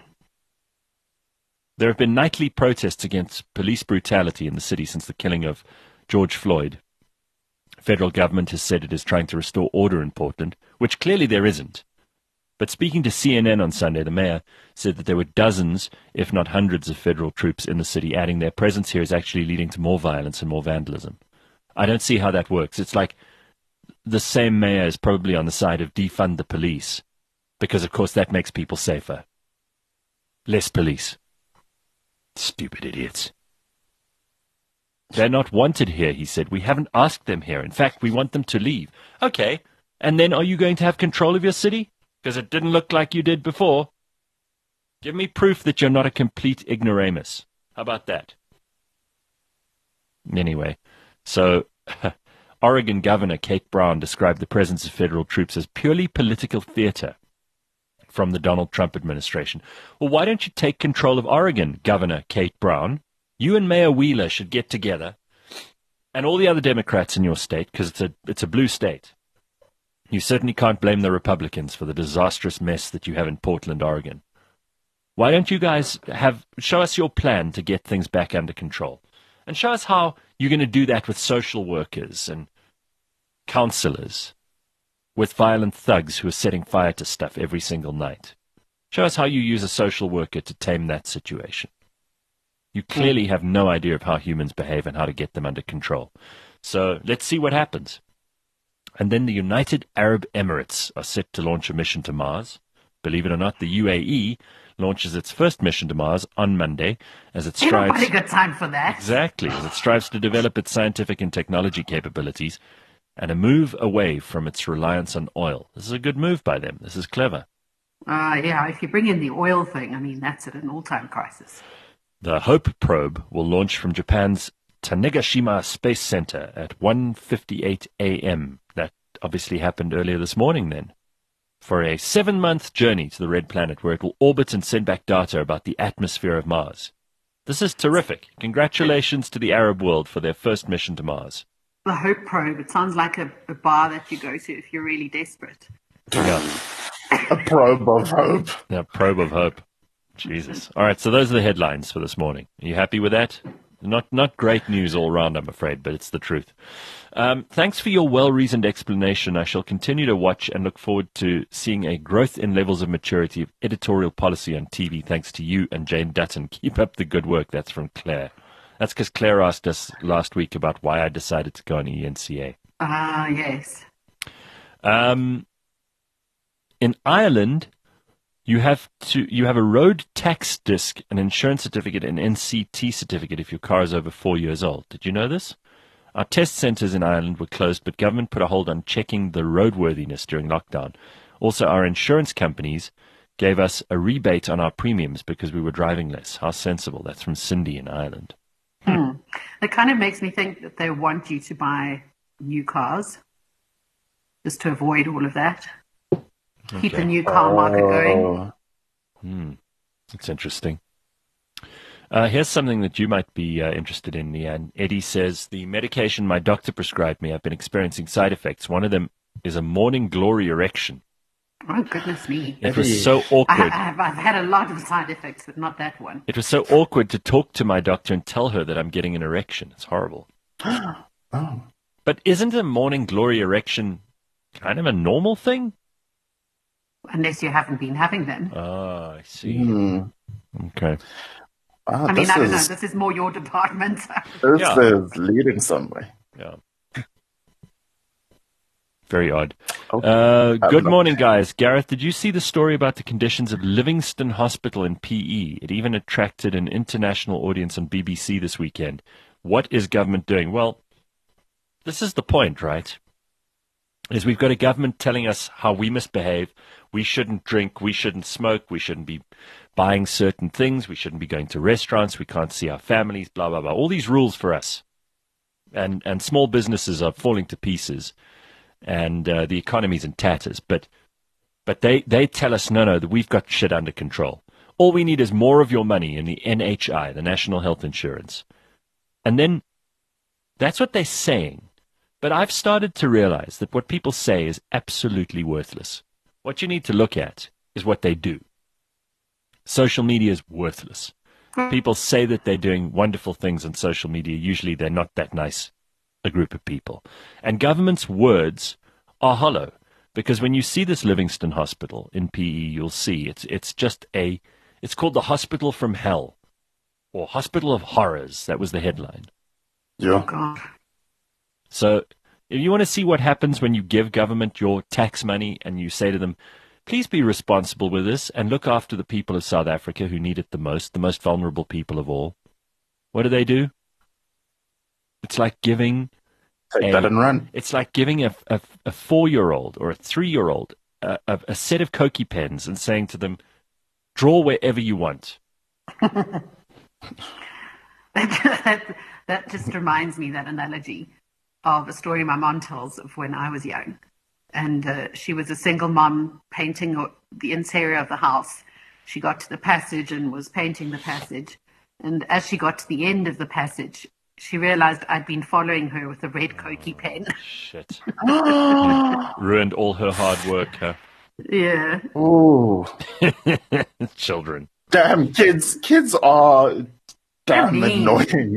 There have been nightly protests against police brutality in the city since the killing of George Floyd. Federal government has said it is trying to restore order in Portland, which clearly there isn't. But speaking to C N N on Sunday, the mayor said that there were dozens, if not hundreds, of federal troops in the city, adding their presence here is actually leading to more violence and more vandalism. I don't see how that works. It's like the same mayor is probably on the side of defund the police, because, of course, that makes people safer. Less police. Stupid idiots. They're not wanted here, he said. We haven't asked them here. In fact, we want them to leave. Okay, and then are you going to have control of your city? Because it didn't look like you did before. Give me proof that you're not a complete ignoramus. How about that? Anyway, so Oregon Governor Kate Brown described the presence of federal troops as purely political theater from the Donald Trump administration. Well, why don't you take control of Oregon, Governor Kate Brown? You and Mayor Wheeler should get together, and all the other Democrats in your state, because it's a, it's a blue state. You certainly can't blame the Republicans for the disastrous mess that you have in Portland, Oregon. Why don't you guys have show us your plan to get things back under control? And show us how you're going to do that with social workers and counselors, with violent thugs who are setting fire to stuff every single night. Show us how you use a social worker to tame that situation. You clearly have no idea of how humans behave and how to get them under control. So let's see what happens. And then the United Arab Emirates are set to launch a mission to Mars. Believe it or not, the U A E launches its first mission to Mars on Monday as it strives... Everybody got time for that. Exactly, as it strives to develop its scientific and technology capabilities and a move away from its reliance on oil. This is a good move by them. This is clever. Uh, yeah, if you bring in the oil thing, I mean, that's at an all-time crisis. The HOPE probe will launch from Japan's Tanegashima Space Center at one fifty-eight a.m. That obviously happened earlier this morning then. For a seven-month journey to the Red Planet, where it will orbit and send back data about the atmosphere of Mars. This is terrific. Congratulations to the Arab world for their first mission to Mars. The Hope Probe, it sounds like a, a bar that you go to if you're really desperate. Yeah. A probe of hope. Yeah, probe of hope. Jesus. All right, so those are the headlines for this morning. Are you happy with that? Not not great news all round, I'm afraid, but it's the truth. Um, thanks for your well-reasoned explanation. I shall continue to watch and look forward to seeing a growth in levels of maturity of editorial policy on T V, thanks to you and Jane Dutton. Keep up the good work. That's from Claire. That's because Claire asked us last week about why I decided to go on E N C A. Ah, uh, yes. Um, in Ireland, you have to you have a road tax disc, an insurance certificate, an N C T certificate if your car is over four years old. Did you know this? Our test centres in Ireland were closed, but government put a hold on checking the roadworthiness during lockdown. Also, our insurance companies gave us a rebate on our premiums because we were driving less. How sensible. That's from Cindy in Ireland. Hmm. It kind of makes me think that they want you to buy new cars just to avoid all of that. Okay. Keep the new car market going. Oh. Hmm. That's interesting. Uh, here's something that you might be uh, interested in, Leanne. Eddie says, the medication my doctor prescribed me, I've been experiencing side effects. One of them is a morning glory erection. Oh, goodness me. It was so awkward. I have, I've had a lot of side effects, but not that one. It was so awkward to talk to my doctor and tell her that I'm getting an erection. It's horrible. Oh. But isn't a morning glory erection kind of a normal thing? Unless you haven't been having them. Oh, I see. Mm. Okay. Wow, I mean, this I don't is, know. This is more your department. This Yeah. is leading somewhere. Yeah. Very odd. Okay. Uh, I'm good not- morning, guys. Gareth, did you see the story about the conditions of Livingston Hospital in P E? It even attracted an international audience on B B C this weekend. What is government doing? Well, this is the point, right? Is we've got a government telling us how we must behave. We shouldn't drink. We shouldn't smoke. We shouldn't be buying certain things. We shouldn't be going to restaurants. We can't see our families, blah, blah, blah. All these rules for us. And, and small businesses are falling to pieces. And uh, the economy's in tatters. But but they, they tell us, no, no, that we've got shit under control. All we need is more of your money in the N H I, the National Health Insurance. And then that's what they're saying. But I've started to realize that what people say is absolutely worthless. What you need to look at is what they do. Social media is worthless. People say that they're doing wonderful things on social media. Usually they're not that nice a group of people. And government's words are hollow. Because when you see this Livingston Hospital in P E, you'll see it's it's just a, it's called the Hospital from Hell. Or Hospital of Horrors. That was the headline. Yeah. God. So If you want to see what happens when you give government your tax money and you say to them, please be responsible with this and look after the people of South Africa who need it the most, the most vulnerable people of all. What do they do? It's like giving Take a, that and run. It's like giving a, a, a four-year-old or a three-year-old a, a, a set of Cokie pens and saying to them, draw wherever you want. that, that just reminds me, that analogy, of a story my mom tells of when I was young. And uh, she was a single mom painting the interior of the house. She got to the passage and was painting the passage. And as she got to the end of the passage, she realized I'd been following her with a red Cokie pen. Shit. Ruined all her hard work, huh? Yeah. Ooh. Children. Damn, kids. Kids are damn They're mean. annoying.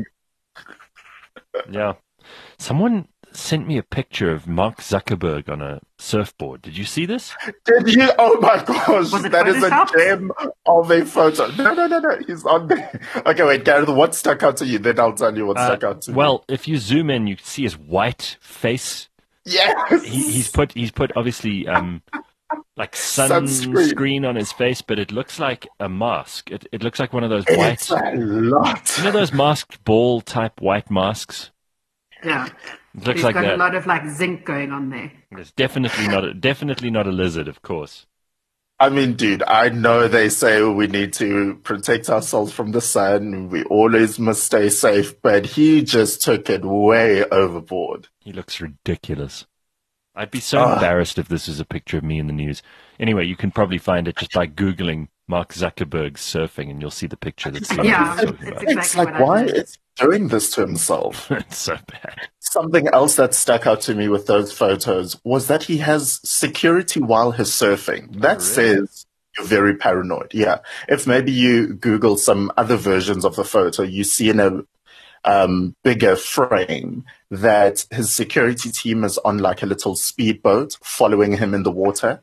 Yeah. Someone sent me a picture of Mark Zuckerberg on a surfboard. Did you see this? Did you? Oh my gosh, Was it that is a Photoshopped? gem of a photo. No, no, no, no. He's on there. Okay, wait, Gareth, what stuck out to you? Then I'll tell you what Uh, stuck out to me. well, if you zoom in, you can see his white face. Yes. He, he's put he's put obviously um like Sunscreen. sunscreen on his face, but it looks like a mask. It it looks like one of those white, It's a lot. you know, those masked ball type white masks. Yeah. It looks She's like got a that. lot of like zinc going on there. It's definitely not a, definitely not a lizard, of course. I mean, dude, I know they say we need to protect ourselves from the sun. We always must stay safe, but he just took it way overboard. He looks ridiculous. I'd be so Ah. embarrassed if this was a picture of me in the news. Anyway, you can probably find it just by Googling Mark Zuckerberg surfing, and you'll see the picture that's Yeah, talking it's about. exactly It's like, what I why did. is he doing this to himself? It's so bad. Something else that stuck out to me with those photos was that he has security while he's surfing. That really? says you're very paranoid. Yeah. If maybe you Google some other versions of the photo, you see in a um, bigger frame that his security team is on like a little speedboat following him in the water.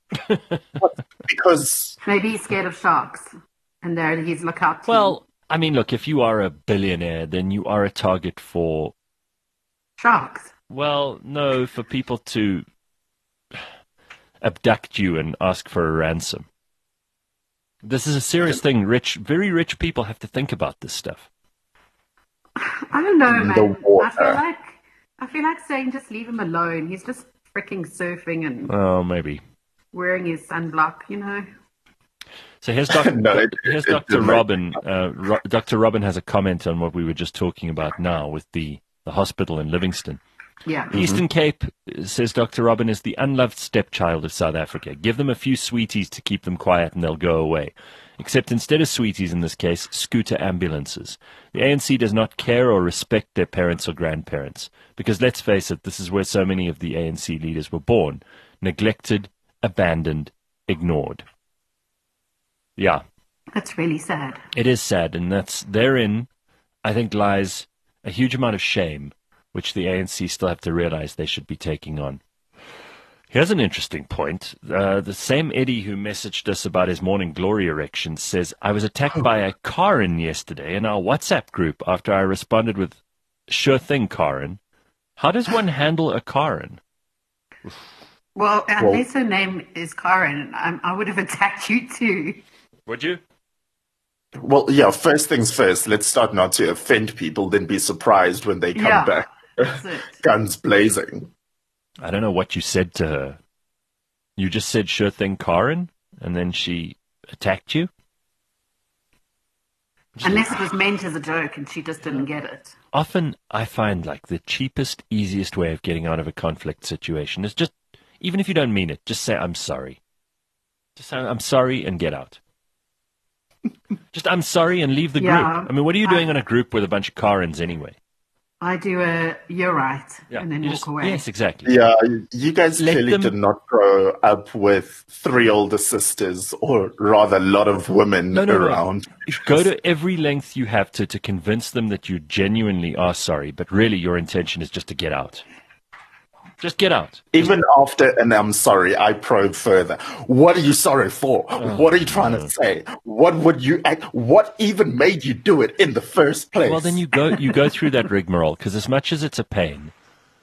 Because Maybe he's scared of sharks, and they're his lookout team. Well, I mean, look, if you are a billionaire, then you are a target for, Sharks. well, no, for people to abduct you and ask for a ransom. This is a serious thing. Rich, very rich people have to think about this stuff. I don't know, In man. the I water. feel like I feel like saying just leave him alone. He's just freaking surfing and Oh, maybe. wearing his sunblock, you know. So here's Doctor No, it- here's it Doctor didn't make Robin. Uh, Ro- Doctor Robin has a comment on what we were just talking about now with the, the hospital in Livingston. Yeah. The Eastern Cape, says Doctor Robin, is the unloved stepchild of South Africa. Give them a few sweeties to keep them quiet and they'll go away. Except instead of sweeties in this case, scooter ambulances. The A N C does not care or respect their parents or grandparents. Because let's face it, this is where so many of the A N C leaders were born. Neglected, abandoned, ignored. Yeah, That's really sad. it is sad, and that's therein, I think, lies a huge amount of shame, which the A N C still have to realize they should be taking on. Here's an interesting point. Uh, the same Eddie who messaged us about his morning glory erection says, I was attacked by a Karen yesterday in our WhatsApp group after I responded with, sure thing, Karen. How does one handle a Karen? Well, unless her name is Karen, I, I would have attacked you too. Would you? Well, yeah, first things first, let's start not to offend people, then be surprised when they come Yeah. back, That's it. guns blazing. I don't know what you said to her. You just said, sure thing, Karen, and then she attacked you? Unless it was meant as a joke and she just didn't get it. Often I find like the cheapest, easiest way of getting out of a conflict situation is just, even if you don't mean it, just say, I'm sorry. Just say, I'm sorry and get out. Just, I'm sorry and leave the Yeah. group. I mean, what are you doing I- on a group with a bunch of Karens anyway? I do a you're right and then You walk just- away. Yes, exactly. Yeah, you guys Let clearly them- did not grow up with three older sisters, or rather, a lot of women No, no, no. around. Go to every length you have to to convince them that you genuinely are sorry, but really your intention is just to get out. Just get out. Even after an I'm sorry, I probe further. What are you sorry for? Oh, what are you trying to say? What would you act? What even made you do it in the first place? Well, then you go you go through that rigmarole because as much as it's a pain,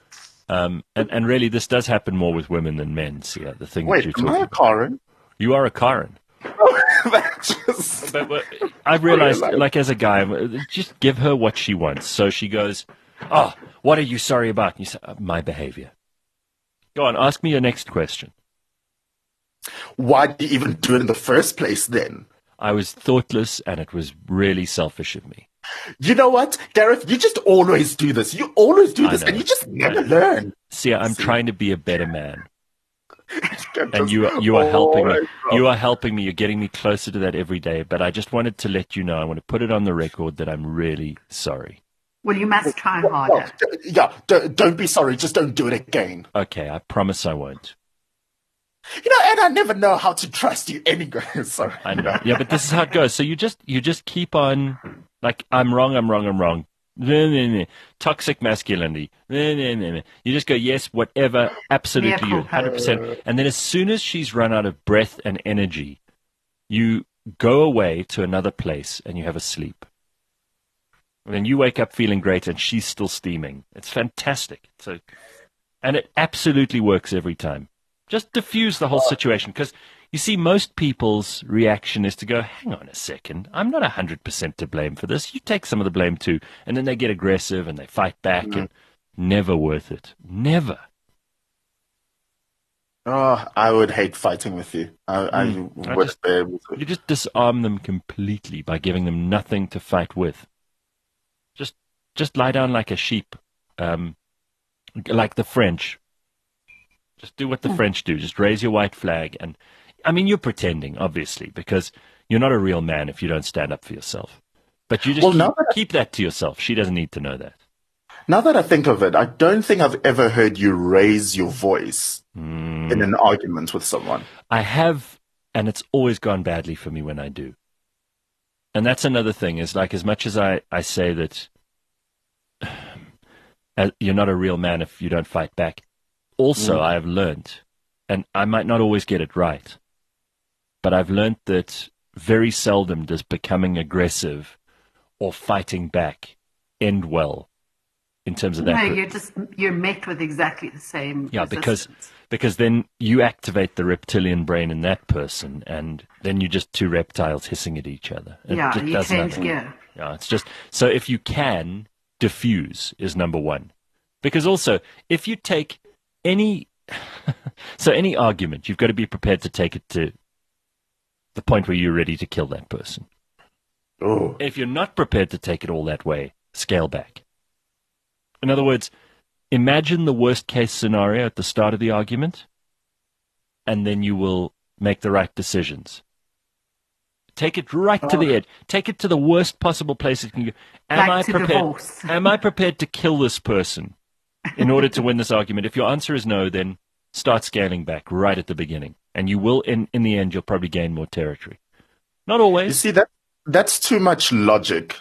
Um, and, and really, this does happen more with women than men, Sia, the thing Wait, that you're am I talking a about. Karen? You are a Karen. That just... But, but I've realized, realized. like, as a guy, just give her what she wants. So she goes, oh, what are you sorry about? And you say, "Uh, my behavior. Go on, ask me your next question. Why did you even do it in the first place then? I was thoughtless, and it was really selfish of me. You know what, Gareth? You just always do this. You always do I this, know. and you just never I know. learn. Sia, I'm See? trying to be a better man. And Just you are, you are helping me. always You are helping me. You're getting me closer to that every day. But I just wanted to let you know, I want to put it on the record that I'm really sorry. Well, you must try Well, harder. d- yeah, d- don't be sorry. Just don't do it again. Okay, I promise I won't. You know, and I never know how to trust you anyway. Sorry. I know. Yeah, but this is how it goes. So you just you just keep on like I'm wrong, I'm wrong, I'm wrong. Toxic masculinity. You just go, yes, whatever, absolutely, you, one hundred percent. And then as soon as she's run out of breath and energy, you go away to another place and you have a sleep. And then you wake up feeling great and she's still steaming. It's fantastic. So, and it absolutely works every time. Just diffuse the whole situation. Because, you see, most people's reaction is to go, hang on a second, I'm not one hundred percent to blame for this. You take some of the blame too. And then they get aggressive and they fight back. Mm. And never worth it. Never. Oh, I would hate fighting with you. I, mm. I, I would just, be able to. You just disarm them completely by giving them nothing to fight with. Just just lie down like a sheep, um, like the French. Just do what the French do. Just raise your white flag. And, I mean, you're pretending, obviously, because you're not a real man if you don't stand up for yourself. But you just well, keep, that I, keep that to yourself. She doesn't need to know that. Now that I think of it, I don't think I've ever heard you raise your voice mm. in an argument with someone. I have, and it's always gone badly for me when I do. And that's another thing, is like as much as I, I say that uh, you're not a real man if you don't fight back, also mm. I have learned, and I might not always get it right, but I've learned that very seldom does becoming aggressive or fighting back end well in terms of that. No, you're just, you're met with exactly the same Yeah, resistance. because because then you activate the reptilian brain in that person, and then you're just two reptiles hissing at each other. It yeah, just you does change nothing. gear. Yeah, it's just, so if you can, diffuse is number one. Because also, if you take any, so any argument, you've got to be prepared to take it to the point where you're ready to kill that person. Oh. If you're not prepared to take it all that way, scale back. In other words, imagine the worst case scenario at the start of the argument, and then you will make the right decisions. Take it right to the edge. Take it to the worst possible place it can go. Am I prepared? Am I prepared to kill this person in order to win this argument? If your answer is no, then start scaling back right at the beginning, and you will. In in the end, you'll probably gain more territory. Not always. You see that that's too much logic.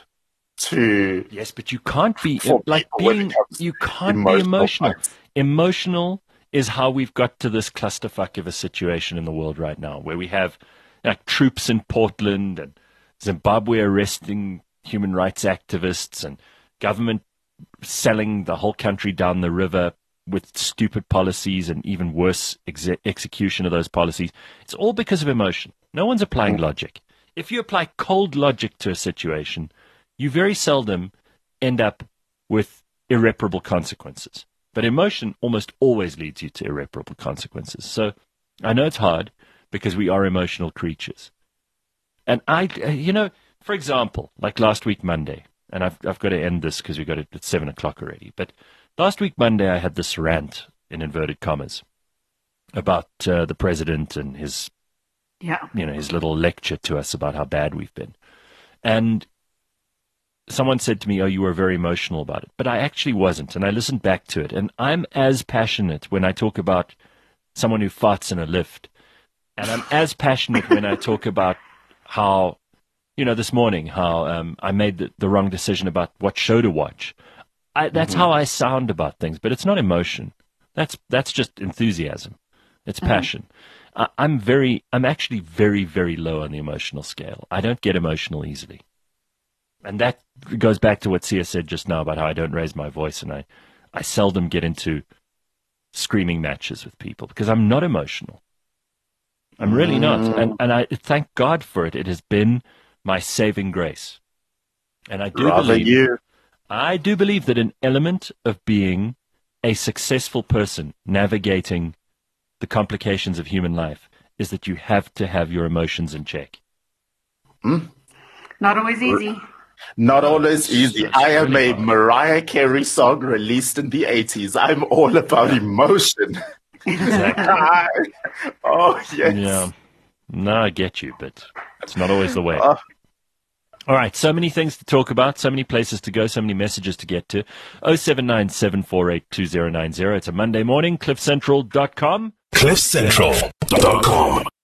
To yes, but you can't be like being. You can't emotional be emotional. Fights. Emotional is how we've got to this clusterfuck of a situation in the world right now, where we have like troops in Portland and Zimbabwe arresting human rights activists and government selling the whole country down the river with stupid policies and even worse exe- execution of those policies. It's all because of emotion. No one's applying mm. logic. If you apply cold logic to a situation, you very seldom end up with irreparable consequences. But emotion almost always leads you to irreparable consequences. So I know it's hard because we are emotional creatures. And I, you know, for example, like last week Monday, and I've I've got to end this because we've got it at seven o'clock already. But last week Monday I had this rant, in inverted commas, about uh, the president and his, yeah, you know, his little lecture to us about how bad we've been. And someone said to me, oh, you were very emotional about it. But I actually wasn't, and I listened back to it. And I'm as passionate when I talk about someone who farts in a lift. And I'm as passionate when I talk about how, you know, this morning, how um, I made the, the wrong decision about what show to watch. I, that's mm-hmm. how I sound about things, but it's not emotion. That's that's just enthusiasm. It's mm-hmm. passion. I, I'm very, I'm actually very, very low on the emotional scale. I don't get emotional easily. And that goes back to what Sia said just now about how I don't raise my voice, and I, I seldom get into screaming matches with people because I'm not emotional. I'm really not. And, and I thank God for it. It has been my saving grace. And I do Rather believe, you. I do believe that an element of being a successful person navigating the complications of human life is that you have to have your emotions in check. Mm. Not always easy. Not always easy. It's I am really a hard. Mariah Carey song released in the eighties. I'm all about emotion. Exactly. Oh, yes. Yeah. No, I get you, but it's not always the way. Oh. All right, so many things to talk about, so many places to go, so many messages to get to. oh seven nine, seven four eight, two oh nine oh. It's a Monday morning, cliff central dot com. cliff central dot com